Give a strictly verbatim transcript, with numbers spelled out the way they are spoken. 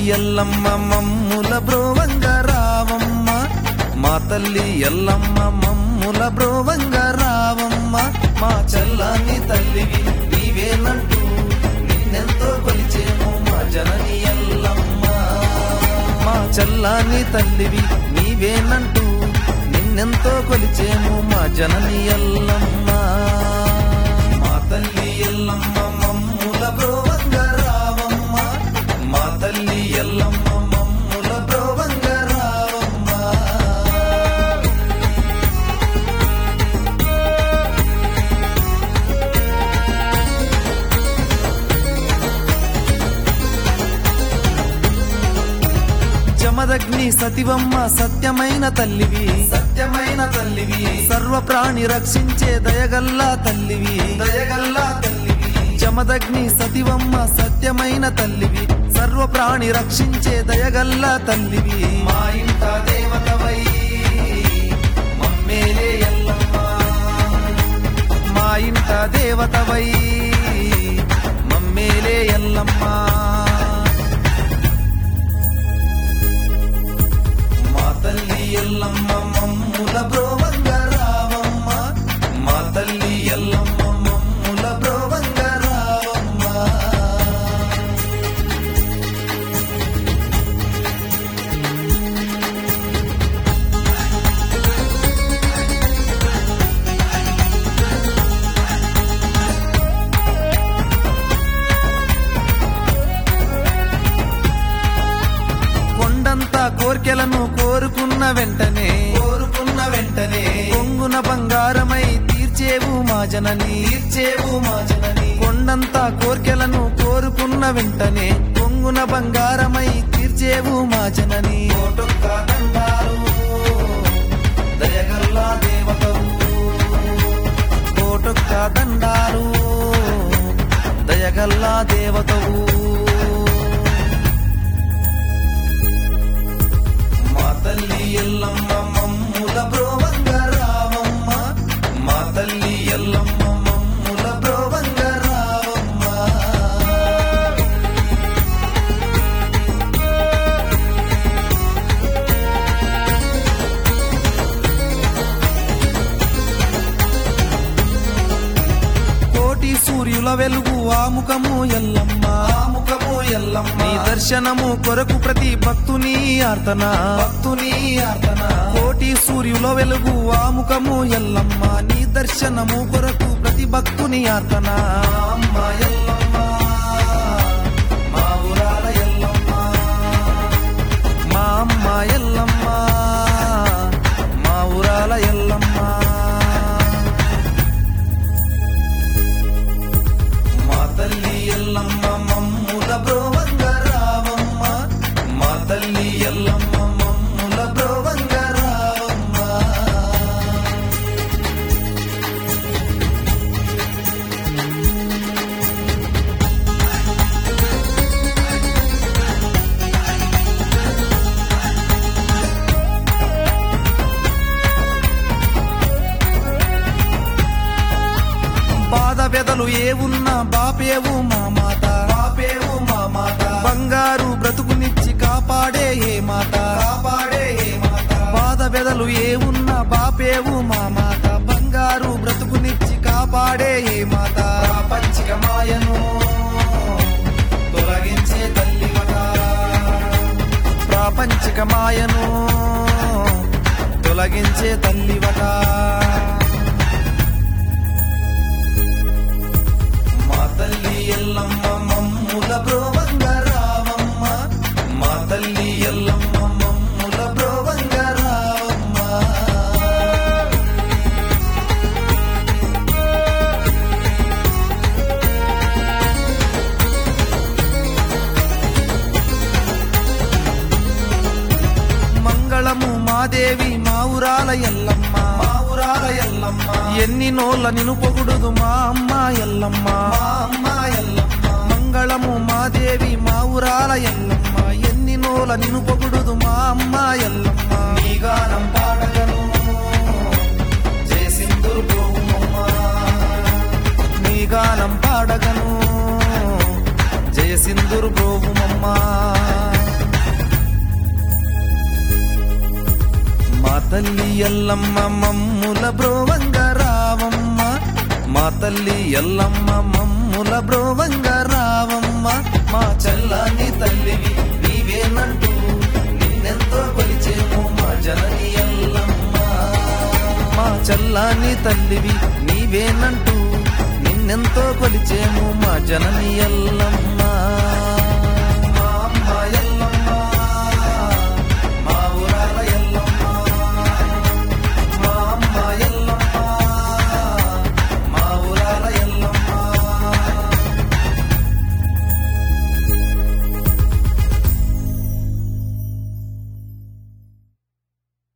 ఎల్లమ్మ మమ్ముల బ్రోవంగ రావమ్మ, మా తల్లి ఎల్లమ్మ మమ్ముల బ్రోవంగ రావమ్మ. మా చల్లని తల్లివి నీవేనంటూ నిన్నెంతో కొలిచేమో మా జనని ఎల్లమ్మ. మా చల్లని తల్లివి నీవేనంటూ నిన్నెంతో కొలిచేమో మా జనని ఎల్లమ్మ. మా తల్లి ఎల్లమ్మ మమ్ముల బ్రోవంగ రావమ్మ, మా తల్లి ఎల్లమ్మ మమ్ముల బ్రోవంగ రావమ్మ. జమదగ్ని సతివమ్మ సత్యమైన తల్లివి, సత్యమైన తల్లివి, సర్వ ప్రాణి రక్షించే దయగల్లా తల్లివి, దయగల్లా తల్లివి. జమదగ్ని సతివమ్మ సత్యమైన తల్లివి, సర్వ ప్రాణి రక్షించే దయగల్లా తల్లివి. మా ఇంట దేవతవై మమ్మేలే ఎల్లమ్మ, మా ఇంట దేవతవై మమ్మేలే ఎల్లమ్మ. తల్లి ఎల్లమ్మ మమ్ముల బ్రోవంగ రావమ్మ, మా తల్లి ఎల్లమ్మ మమ్ముల బ్రోవంగ రావమ్మ. కొండంత కోర్కెలను కోరుకున్న వెంటనే, కోరుకున్న వెంటనే పొంగున బంగారమై తీర్చేవు మా జనని, తీర్చేవు మా జనని. కొండంత కోర్కెలను కోరుకున్న వెంటనే పొంగున బంగారమై తీర్చేవు మా జనని. కోటొక్క దండాలు దయగల్లా దేవతవు, కోటొక్క దండాలు దయగల్లా దేవతవు. తల్లి ఎల్లమ్మ మమ్ముల బ్రోవంగ రావమ్మ, మా తల్లి ఎల్లమ్మ మమ్ముల బ్రోవంగ రావమ్మ. కోటి సూర్యుల వెలుగు ఆముఖము ఎల్లమ్మ, ఆముఖము ఎల్లమ్మ. నీ దర్శనము కొరకు ప్రతి భక్తుని ఆర్తన, భక్తుని ఆర్తన. కోటి సూర్యుల వెలుగు ఆముఖము ఎల్లమ్మ, నీ దర్శనము కొరకు ప్రతి భక్తుని ఆర్తన. అమ్మ ఎల్లమ్మ మా ఊరాల ఎల్లమ్మ, మా అమ్మ ఎల్లమ్మ మా ఊరాల ఎల్లమ్మ. మా తల్లి ఎల్లమ్మ మమ్ముల బ్రోవంగ రావమ్మ, మా తల్లి ఎల్లమ్మ మమ్ముల బ్రోవంగ రావమ్మ. బాధ బెదలు ఏ ఉన్నా బాపేవు మా మాత, బాపేవు మా మాత. బంగారు బ్రతుకునిచ్చి కాపాడే ఏ మాత, కాపాడే ఏ మాత. బాధ బెదలు ఏ ఉన్నా బాపేవు మా మాత, బంగారు బ్రతుకునిచ్చి కాపాడే ఏ మాత. ప్రాపంచిక మాయను తొలగించే తల్లివట, ప్రాపంచిక మాయను తొలగించే తల్లివట. తల్లి ఎల్లమ్మ మమ్ముల బ్రోవంగ రావమ్మ, మా తల్లి ఎల్లమ్మ మమ్ముల బ్రోవంగ రావమ్మ. మంగళము మాదేవి మా ఊరాల ఎల్లమ్మ, మా ఊరాల ఎల్లమ్మ. ఎన్ని నోళ్ళ నిను పొగుడుదు మా అమ్మ ఎల్లమ్మ, మా అమ్మ ఎల్లమ్మ. మంగళము మాదేవి మా ఊరాల ఎల్లమ్మ, ఎన్ని నోళ్ళ నిను పొగుడుదు మా అమ్మ ఎల్లమ్మ. నీ గానం పాడగను చేసిందురు బ్రోవుమమ్మ, నీ గానం పాడగను చేసిందురు బ్రోవుమమ్మ. తల్లి ఎల్లమ్మ మమ్ముల బ్రోవంగ రావమ్మ, మా తల్లి ఎల్లమ్మ మమ్ముల బ్రోవంగ రావమ్మ. మా చల్లని తల్లివి నీవేనంటూ నిన్నెంతో కొలిచేమో మా జనని ఎల్లమ్మ. మా చల్లని తల్లివి నీవేనంటూ నిన్నెంతో కొలిచేమో మా జనని ఎల్లమ్మ.